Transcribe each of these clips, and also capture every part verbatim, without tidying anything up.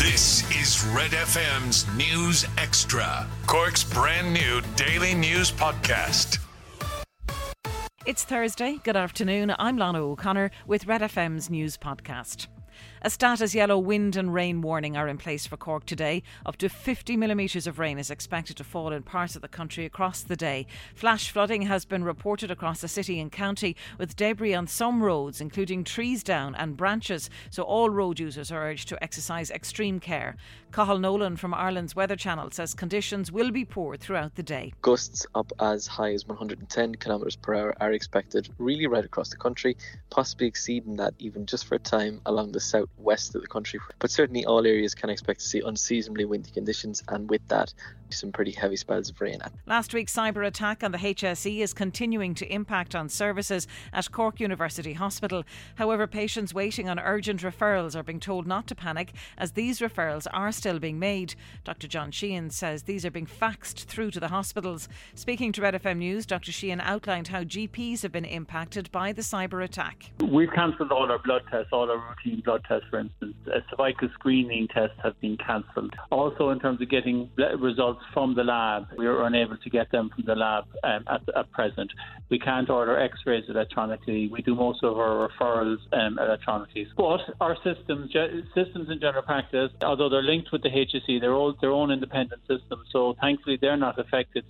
This is Red F M's News Extra, Cork's brand new daily news podcast. It's Thursday. Good afternoon. I'm Lana O'Connor with Red F M's News Podcast. A status yellow wind and rain warning are in place for Cork today. Up to fifty millimetres of rain is expected to fall in parts of the country across the day. Flash flooding has been reported across the city and county, with debris on some roads, including trees down and branches, so all road users are urged to exercise extreme care. Cathal Nolan from Ireland's Weather Channel says conditions will be poor throughout the day. Gusts up as high as one hundred ten kilometres per hour are expected really right across the country, possibly exceeding that even just for a time along the southwest of the country. But certainly all areas can expect to see unseasonably windy conditions, and with that, some pretty heavy spells of rain. Last week's cyber attack on the H S E is continuing to impact on services at Cork University Hospital. However, patients waiting on urgent referrals are being told not to panic, as these referrals are still being made. Doctor John Sheehan says these are being faxed through to the hospitals. Speaking to Red F M News, Doctor Sheehan outlined how G Ps have been impacted by the cyber attack. We've cancelled all our blood tests, all our routine blood tests, for instance. Uh, cervical screening tests have been cancelled. Also, in terms of getting results from the lab, we are unable to get them from the lab um, at, at present. We can't order x-rays electronically. We do most of our referrals um, electronically. But our systems, systems in general practice, although they're linked with the H S E, they're all their own independent systems, so thankfully they're not affected.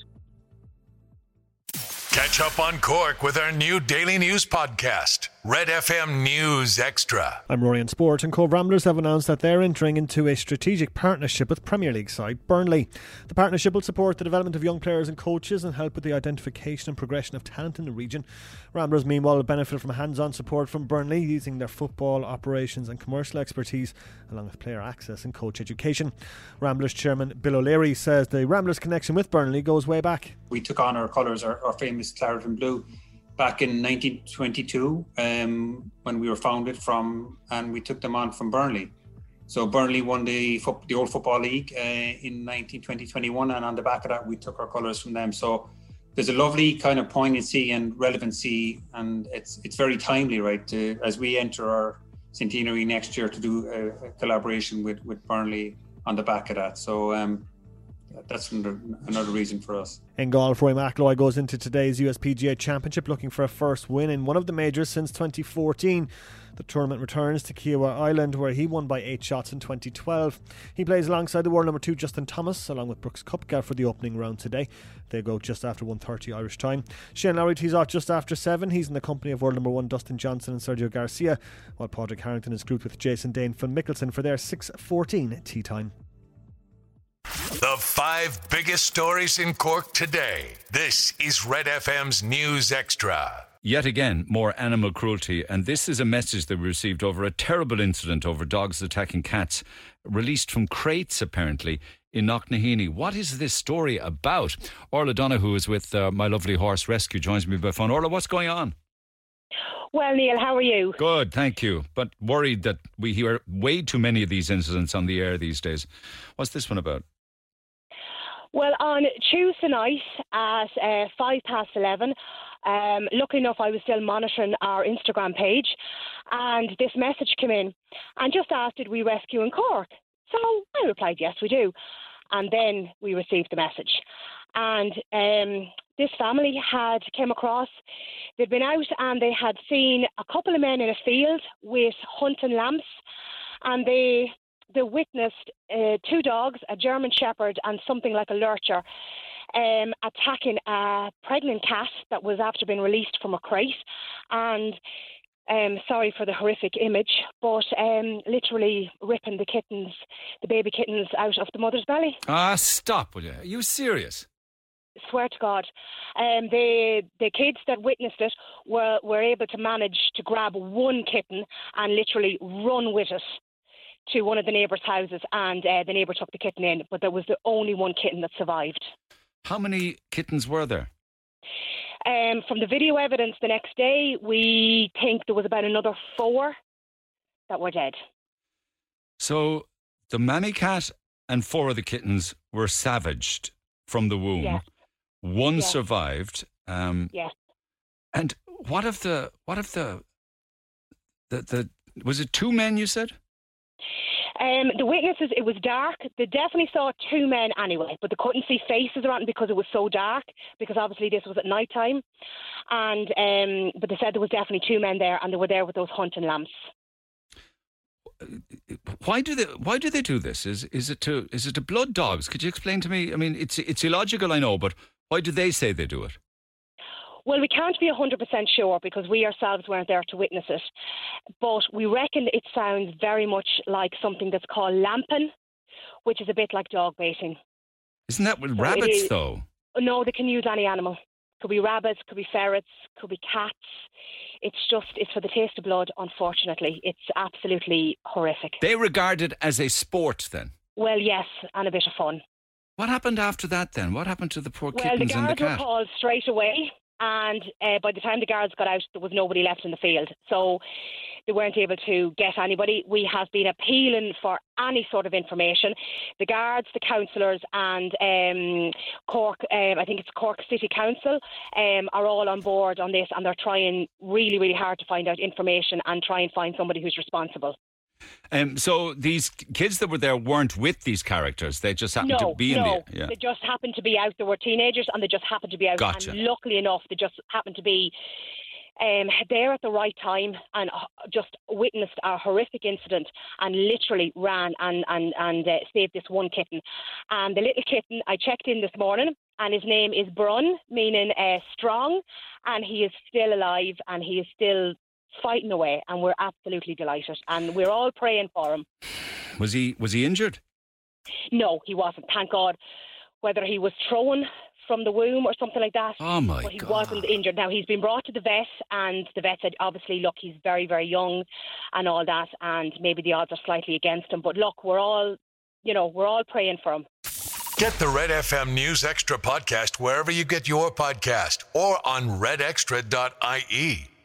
Catch up on Cork with our new daily news podcast, Red F M News Extra. I'm Rory in Sport, and Cove Ramblers have announced that they're entering into a strategic partnership with Premier League side Burnley. The partnership will support the development of young players and coaches and help with the identification and progression of talent in the region. Ramblers, meanwhile, will benefit from hands-on support from Burnley, using their football, operations and commercial expertise, along with player access and coach education. Ramblers chairman Bill O'Leary says the Ramblers connection with Burnley goes way back. We took on our colours, our, our famous claret and blue, back in nineteen twenty-two um, when we were founded from, and we took them on from Burnley. So Burnley won the fo- the old football league uh, in nineteen twenty twenty-one, and on the back of that we took our colours from them. So there's a lovely kind of poignancy and relevancy, and it's it's very timely, right, to, as we enter our centenary next year, to do a, a collaboration with, with Burnley on the back of that. So um, that's another, another reason for us. In golf, Rory McIlroy goes into today's U S P G A Championship looking for a first win in one of the majors since twenty fourteen. The tournament returns to Kiawah Island, where he won by eight shots in twenty twelve. He plays alongside the world number two Justin Thomas, along with Brooks Koepka for the opening round today. They go just after one thirty Irish time. Shane Lowry tees off just after seven. He's in the company of world number one Dustin Johnson and Sergio Garcia, while Padraig Harrington is grouped with Jason Day and Phil Mickelson for their six fourteen tee time. The five biggest stories in Cork today. This is Red F M's News Extra. Yet again, more animal cruelty, and this is a message that we received over a terrible incident over dogs attacking cats, released from crates apparently in Knocknaheeny. What is this story about? Orla Donoghue is with uh, My Lovely Horse Rescue, joins me by phone. Orla, what's going on? Well, Neil, how are you? Good, thank you. But worried that we hear way too many of these incidents on the air these days. What's this one about? Well, on Tuesday night at uh, five past eleven, um, luckily enough, I was still monitoring our Instagram page, and this message came in and just asked, did we rescue in Cork? So I replied, yes, we do. And then we received the message. And um, this family had came across, they'd been out and they had seen a couple of men in a field with hunting lamps, and they... They witnessed uh, two dogs, a German Shepherd and something like a lurcher, um, attacking a pregnant cat that was after being released from a crate. And um, sorry for the horrific image, but um, literally ripping the kittens, the baby kittens, out of the mother's belly. Ah, stop, will you? Are you serious? Swear to God. Um, the the kids that witnessed it were, were able to manage to grab one kitten and literally run with it to one of the neighbours' houses, and uh, the neighbour took the kitten in, but there was the only one kitten that survived. How many kittens were there? Um, from the video evidence the next day, we think there was about another four that were dead. So the mammy cat and four of the kittens were savaged from the womb. Yeah. One yeah. survived. Um, yeah. And what if the what if the the the was it two men you said? Um, the witnesses, it was dark. They definitely saw two men anyway, but they couldn't see faces around because it was so dark, because obviously this was at night time. And, um, but they said there was definitely two men there, and they were there with those hunting lamps. Why do they? Why do they do this? Is is it to is it to blood dogs? Could you explain to me? I mean, it's it's illogical, I know, but why do they say they do it? Well, we can't be one hundred percent sure because we ourselves weren't there to witness it. But we reckon it sounds very much like something that's called lamping, which is a bit like dog baiting. Isn't that with So rabbits, though? No, they can use any animal. Could be rabbits, could be ferrets, could be cats. It's just, it's for the taste of blood, unfortunately. It's absolutely horrific. They regard it as a sport, then? Well, yes, and a bit of fun. What happened after that, then? What happened to the poor Well, kittens the and the guards were cat? called straight away, and uh, by the time the guards got out, there was nobody left in the field. So they weren't able to get anybody. We have been appealing for any sort of information. The guards, the councillors, and um, Cork, um, I think it's Cork City Council, um, are all on board on this, and they're trying really, really hard to find out information and try and find somebody who's responsible. Um, so these kids that were there weren't with these characters. They just happened no, to be no, in the... Yeah. They just happened to be out. They were teenagers and they just happened to be out. Gotcha. And luckily enough, they just happened to be um, there at the right time and just witnessed a horrific incident and literally ran and, and, and uh, saved this one kitten. And the little kitten, I checked in this morning, and his name is Brun, meaning uh, strong, and he is still alive and he is still fighting away, and we're absolutely delighted, and we're all praying for him. Was he was he injured? No, he wasn't, thank God. Whether he was thrown from the womb or something like that, oh my but he God. wasn't injured. Now, he's been brought to the vet, and the vet said, obviously, look, he's very, very young and all that, and maybe the odds are slightly against him, but look, we're all, you know, we're all praying for him. Get the Red F M News Extra podcast wherever you get your podcast or on red extra dot I E.